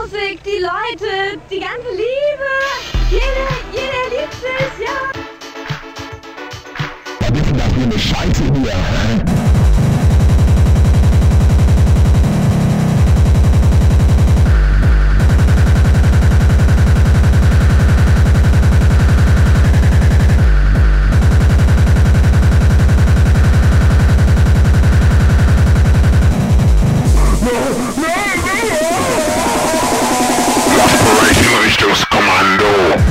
Musik, die Leute, die ganze Liebe. Jeder liebt sich, ja. Was ist denn das für eine Scheiße hier, hä? Richtungskommando.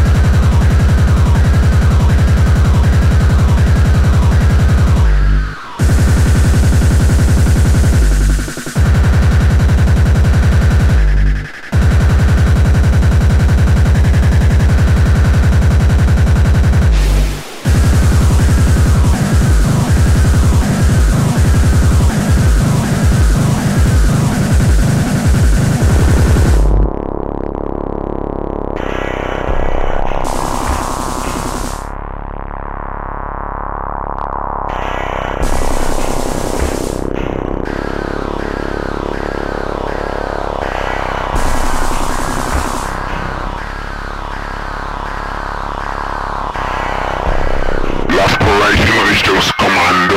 Richtungskommando.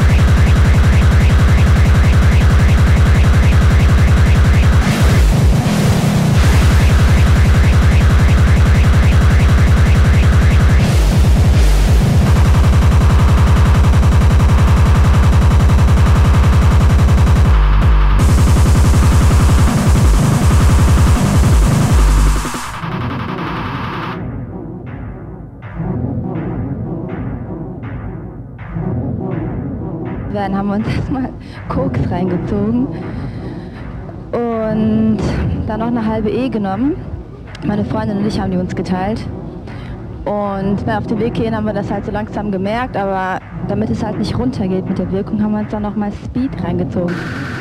Dann haben wir uns erstmal Koks reingezogen und dann noch eine halbe E genommen. Meine Freundin und ich haben die uns geteilt. Und auf dem Weg hierhin haben wir das halt so langsam gemerkt, aber damit es halt nicht runtergeht mit der Wirkung, haben wir uns dann noch mal Speed reingezogen.